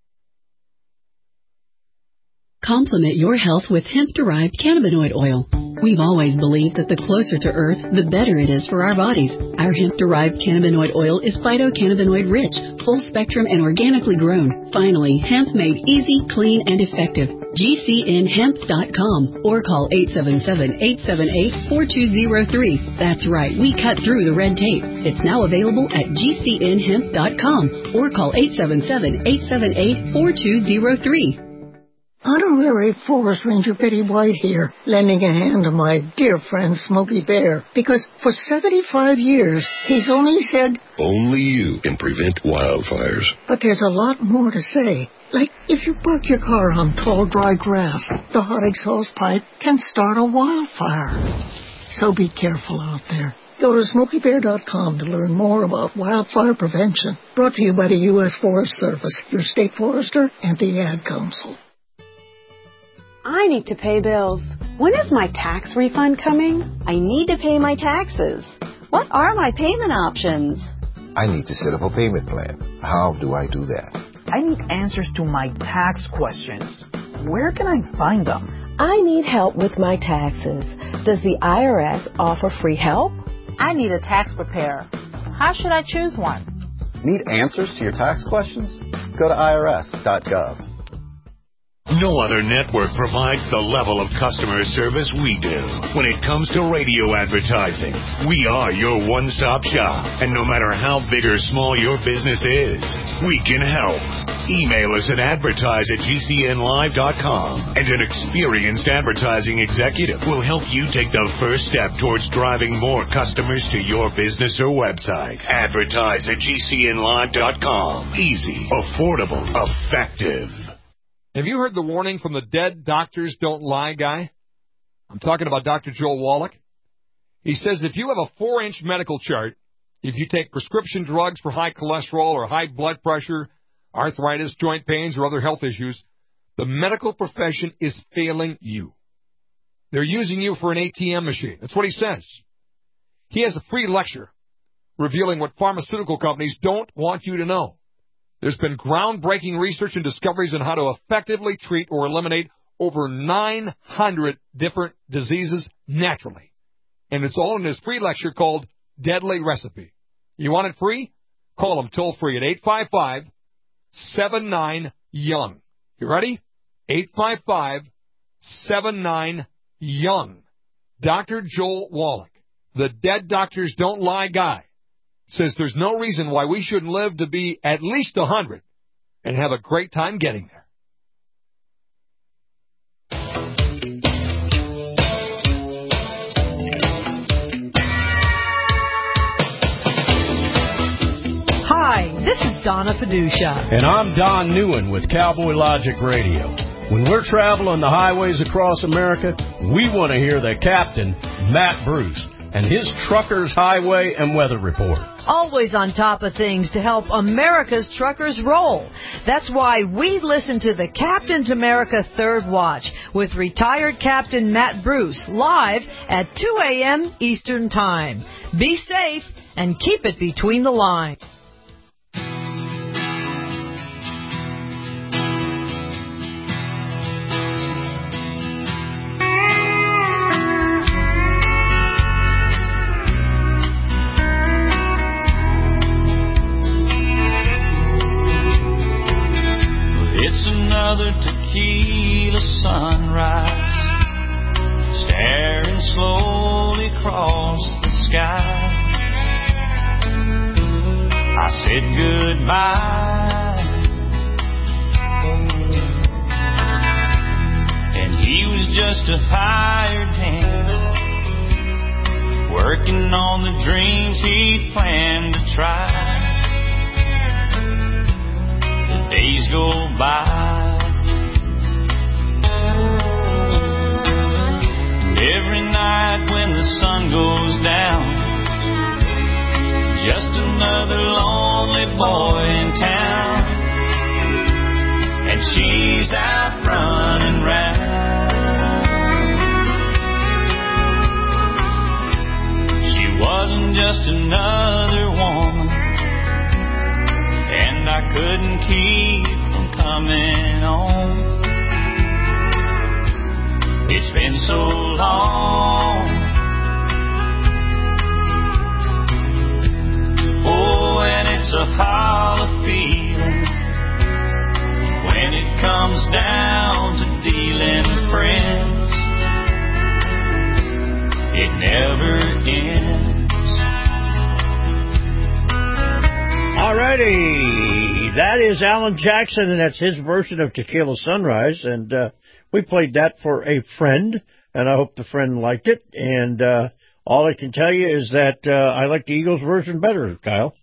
Complement your health with hemp-derived cannabinoid oil. We've always believed that the closer to Earth, the better it is for our bodies. Our hemp-derived cannabinoid oil is phytocannabinoid-rich, full-spectrum, and organically grown. Finally, hemp made easy, clean, and effective. G C N hemp dot com or call eight seven seven, eight seven eight, four two zero three. That's right, we cut through the red tape. It's now available at G C N hemp dot com or call eight seven seven, eight seven eight, four two zero three. Honorary Forest Ranger Betty White here, lending a hand to my dear friend Smokey Bear, because for seventy-five years, he's only said, only you can prevent wildfires. But there's a lot more to say. Like, if you park your car on tall, dry grass, the hot exhaust pipe can start a wildfire. So be careful out there. Go to smokey bear dot com to learn more about wildfire prevention. Brought to you by the U S Forest Service, your state forester, and the Ad Council. I need to pay bills. When is my tax refund coming? I need to pay my taxes. What are my payment options? I need to set up a payment plan. How do I do that? I need answers to my tax questions. Where can I find them? I need help with my taxes. Does the I R S offer free help? I need a tax preparer. How should I choose one? Need answers to your tax questions? Go to I R S dot gov. No other network provides the level of customer service we do. When it comes to radio advertising, we are your one-stop shop. And no matter how big or small your business is, we can help. Email us at advertise at G C N live dot com, and an experienced advertising executive will help you take the first step towards driving more customers to your business or website. Advertise at G C N live dot com. Easy, affordable, effective. Have you heard the warning from the Dead Doctors Don't Lie guy? I'm talking about Doctor Joel Wallach. He says if you have a four-inch medical chart, if you take prescription drugs for high cholesterol or high blood pressure, arthritis, joint pains, or other health issues, the medical profession is failing you. They're using you for an A T M machine. That's what he says. He has a free lecture revealing what pharmaceutical companies don't want you to know. There's been groundbreaking research and discoveries on how to effectively treat or eliminate over nine hundred different diseases naturally. And it's all in this free lecture called Deadly Recipe. You want it free? Call them toll free at eight five five, seven nine, young. You ready? eight five five, seven nine, young. Doctor Joel Wallach, the Dead Doctors Don't Lie guy, says there's no reason why we shouldn't live to be at least one hundred and have a great time getting there. Hi, this is Donna Paduccia. And I'm Don Newen with Cowboy Logic Radio. When we're traveling the highways across America, we want to hear the captain, Matt Bruce, and his Truckers Highway and Weather Report. Always on top of things to help America's truckers roll. That's why we listen to the Captain's America Third Watch with retired Captain Matt Bruce live at two a.m. Eastern Time. Be safe and keep it between the lines. Another tequila sunrise, staring slowly across the sky. I said goodbye, and he was just a hired hand, working on the dreams he planned to try. The days go by, and every night when the sun goes down, just another lonely boy in town, and she's out running round. She wasn't just another woman, and I couldn't keep from coming home. It's been so long. Oh, and it's a hollow feeling when it comes down to dealing righty. That is Alan Jackson, and that's his version of Tequila Sunrise. And uh, we played that for a friend, and I hope the friend liked it. And uh, all I can tell you is that uh, I like the Eagles version better, Kyle.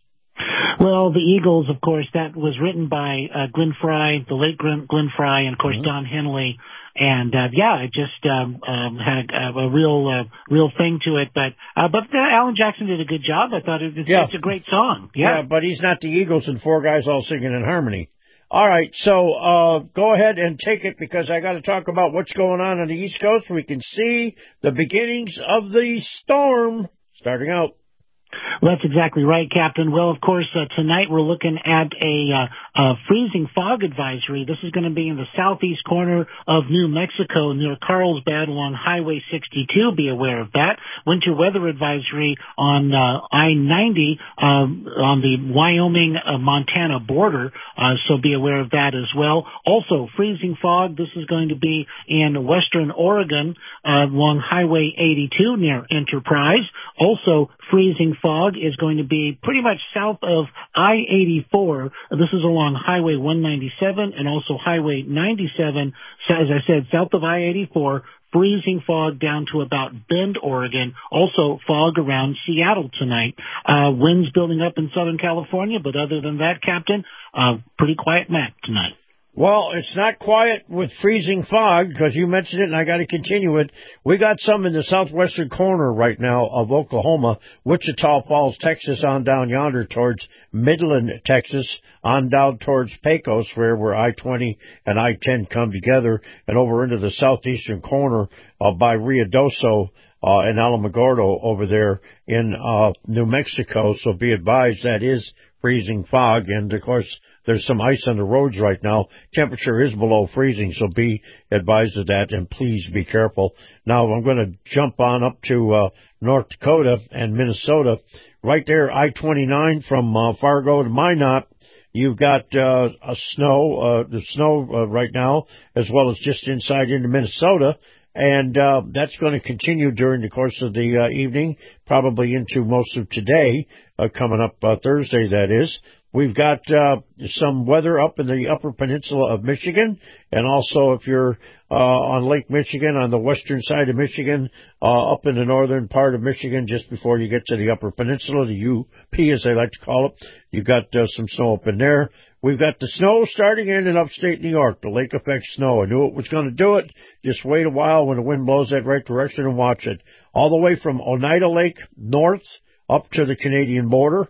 Well, the Eagles, of course, that was written by uh, Glenn Frey, the late Glenn, Glenn Frey, and, of course, mm-hmm. Don Henley. And, uh, yeah, it just um, um, had a, a real uh, real thing to it. But uh, but uh, Alan Jackson did a good job. I thought it was yeah. it's a great song. Yeah. yeah, but he's not the Eagles and four guys all singing in harmony. All right, so uh, go ahead and take it because I got to talk about what's going on on the East Coast. We can see the beginnings of the storm starting out. Well, that's exactly right, Captain. Well, of course, uh, tonight we're looking at a, uh, a freezing fog advisory. This is going to be in the southeast corner of New Mexico near Carlsbad along Highway sixty-two. Be aware of that. Winter weather advisory on uh, I ninety um, on the Wyoming-Montana border, uh, so be aware of that as well. Also, freezing fog. This is going to be in western Oregon uh, along Highway eighty-two near Enterprise. Also, freezing fog is going to be pretty much south of I eighty-four. This is along Highway one ninety-seven and also Highway ninety-seven. So as I said, south of I eighty-four, freezing fog down to about Bend, Oregon. Also fog around Seattle tonight. Uh, winds building up in Southern California, but other than that, Captain, uh, pretty quiet map tonight. Well, it's not quiet with freezing fog because you mentioned it, and I got to continue it. We got some in the southwestern corner right now of Oklahoma, Wichita Falls, Texas, on down yonder towards Midland, Texas, on down towards Pecos, where where I twenty and I ten come together, and over into the southeastern corner uh, by Ruidoso uh, and Alamogordo over there in uh, New Mexico. So be advised that is freezing fog, and of course there's some ice on the roads right now. Temperature is below freezing, so be advised of that, and please be careful. Now I'm going to jump on up to uh, North Dakota and Minnesota. Right there, I twenty-nine from uh, Fargo to Minot. You've got uh, a snow, uh, the snow uh, right now, as well as just inside into Minnesota. And uh, that's going to continue during the course of the uh, evening, probably into most of today, uh, coming up uh, Thursday, that is. We've got uh, some weather up in the upper peninsula of Michigan, and also if you're uh, on Lake Michigan, on the western side of Michigan, uh, up in the northern part of Michigan, just before you get to the upper peninsula, the U P as they like to call it, you've got uh, some snow up in there. We've got the snow starting in in upstate New York, the lake effect snow. I knew it was going to do it. Just wait a while when the wind blows that right direction and watch it. All the way from Oneida Lake north up to the Canadian border.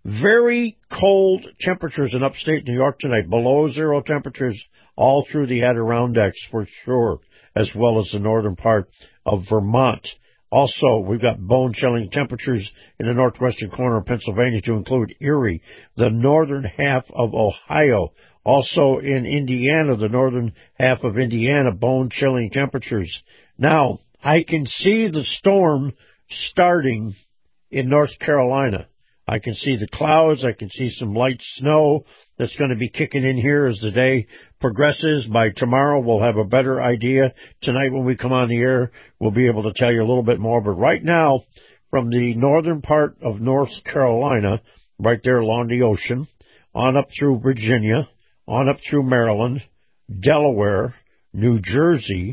Very cold temperatures in upstate New York tonight, below zero temperatures all through the Adirondacks for sure, as well as the northern part of Vermont. Also, we've got bone-chilling temperatures in the northwestern corner of Pennsylvania to include Erie, the northern half of Ohio. Also in Indiana, the northern half of Indiana, bone-chilling temperatures. Now, I can see the storm starting in North Carolina. I can see the clouds. I can see some light snow that's going to be kicking in here as the day progresses. By tomorrow, we'll have a better idea. Tonight, when we come on the air, we'll be able to tell you a little bit more. But right now, from the northern part of North Carolina, right there along the ocean, on up through Virginia, on up through Maryland, Delaware, New Jersey,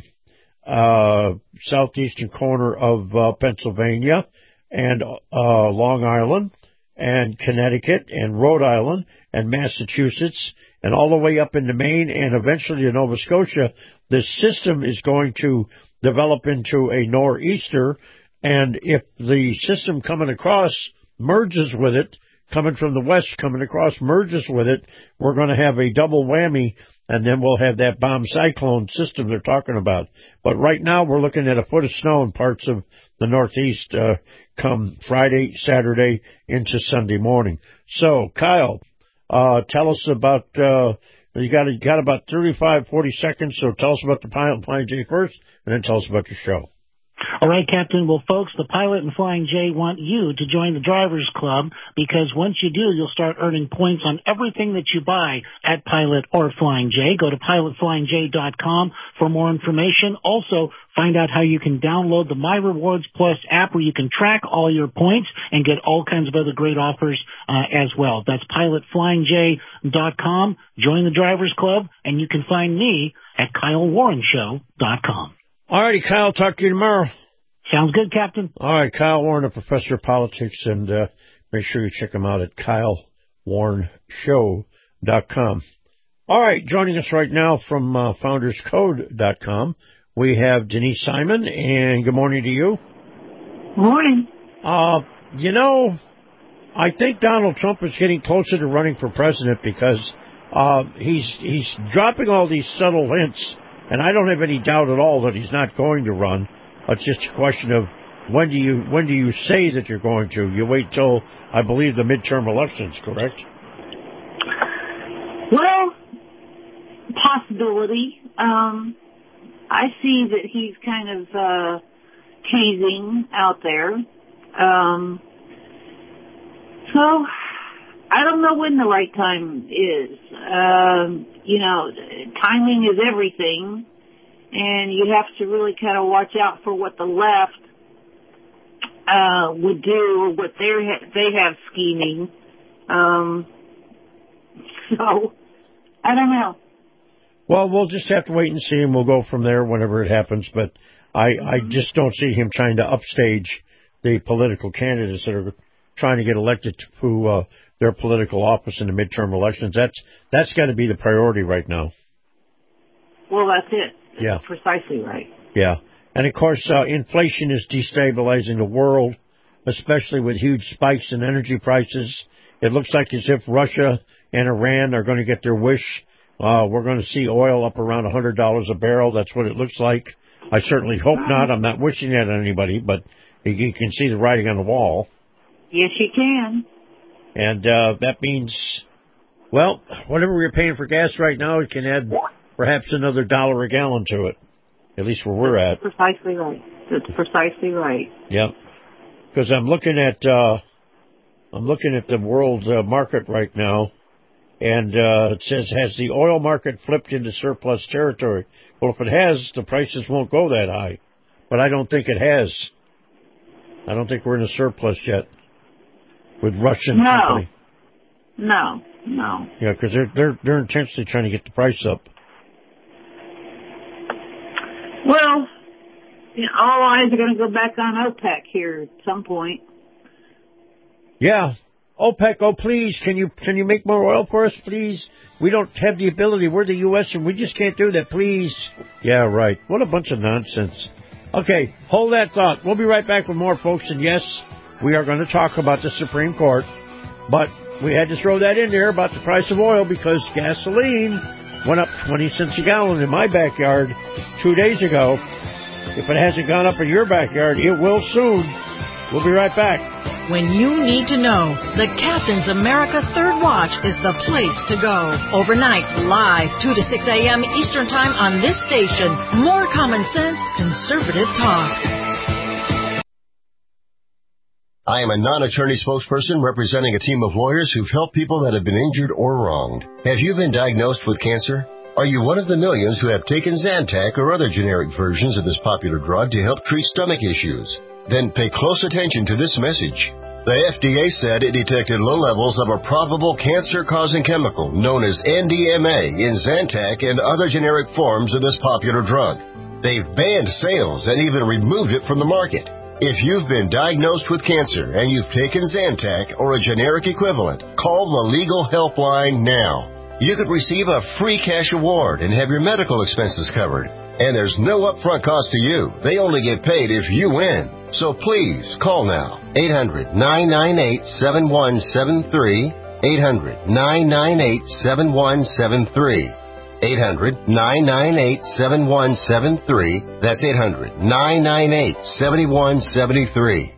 uh, southeastern corner of uh, Pennsylvania, and uh, Long Island, and Connecticut, and Rhode Island, and Massachusetts, and all the way up into Maine, and eventually to Nova Scotia. This system is going to develop into a nor'easter, and if the system coming across merges with it, coming from the west, coming across merges with it, we're going to have a double whammy, and then we'll have that bomb cyclone system they're talking about. But right now, we're looking at a foot of snow in parts of the Northeast uh, come Friday, Saturday, into Sunday morning. So, Kyle, uh, tell us about, uh, you got you got about thirty-five, forty seconds, so tell us about the Pilot Flying J first, and then tell us about your show. All right, Captain. Well, folks, the Pilot and Flying J want you to join the Drivers Club, because once you do, you'll start earning points on everything that you buy at Pilot or Flying J. Go to pilot flying j dot com for more information. Also, find out how you can download the My Rewards Plus app, where you can track all your points and get all kinds of other great offers uh, as well. That's pilot flying j dot com. Join the Drivers Club, and you can find me at kyle warren show dot com. All righty, Kyle. Talk to you tomorrow. Sounds good, Captain. All right, Kyle Warren, a professor of politics, and uh, make sure you check him out at kyle warren show dot com. All right, joining us right now from uh, founders code dot com, we have Denise Simon, and good morning to you. Morning. Uh, you know, I think Donald Trump is getting closer to running for president, because uh, he's he's dropping all these subtle hints, and I don't have any doubt at all that he's not going to run. It's just a question of when do you when do you say that you're going to? You wait till, I believe, the midterm elections, correct? Well, possibility. Um, I see that he's kind of uh, teasing out there. Um, so I don't know when the right time is. Um, you know, timing is everything. And you have to really kind of watch out for what the left uh, would do, or what they ha- they have scheming. Um, so, I don't know. Well, we'll just have to wait and see, and we'll go from there whenever it happens. But I, mm-hmm. I just don't see him trying to upstage the political candidates that are trying to get elected to uh, their political office in the midterm elections. That's that's got to be the priority right now. Well, that's it. Yeah. Precisely right. Yeah. And, of course, uh, inflation is destabilizing the world, especially with huge spikes in energy prices. It looks like as if Russia and Iran are going to get their wish. Uh, we're going to see oil up around one hundred dollars a barrel. That's what it looks like. I certainly hope not. I'm not wishing that on anybody, but you can see the writing on the wall. Yes, you can. And uh, that means, well, whatever we're paying for gas right now, it can add perhaps another dollar a gallon to it, at least where we're at. That's precisely right. That's precisely right. Yep. Because I'm looking at uh, I'm looking at the world uh, market right now, and uh, it says, has the oil market flipped into surplus territory? Well, if it has, the prices won't go that high. But I don't think it has. I don't think we're in a surplus yet with Russian no. company. No, no. Yeah, because they're they're they're intensely trying to get the price up. Well, you know, all eyes are going to go back on OPEC here at some point. Yeah. OPEC, oh, please, can you can you make more oil for us, please? We don't have the ability. We're the U S and we just can't do that, please. Yeah, right. What a bunch of nonsense. Okay, hold that thought. We'll be right back with more, folks. And, yes, we are going to talk about the Supreme Court. But we had to throw that in there about the price of oil because gasoline went up twenty cents a gallon in my backyard two days ago. If it hasn't gone up in your backyard, it will soon. We'll be right back. When you need to know, the Captain's America Third Watch is the place to go. Overnight, live, two to six a.m. Eastern Time on this station. More common sense, conservative talk. I am a non-attorney spokesperson representing a team of lawyers who've helped people that have been injured or wronged. Have you been diagnosed with cancer? Are you one of the millions who have taken Zantac or other generic versions of this popular drug to help treat stomach issues? Then pay close attention to this message. The F D A said it detected low levels of a probable cancer-causing chemical known as N D M A in Zantac and other generic forms of this popular drug. They've banned sales and even removed it from the market. If you've been diagnosed with cancer and you've taken Zantac or a generic equivalent, call the Legal Helpline now. You could receive a free cash award and have your medical expenses covered. And there's no upfront cost to you. They only get paid if you win. So please, call now. eight hundred, nine nine eight, seven one seven three. eight hundred, nine nine eight, seven one seven three. eight hundred, nine nine eight, seven one seven three. That's eight hundred, nine nine eight, seven one seven three.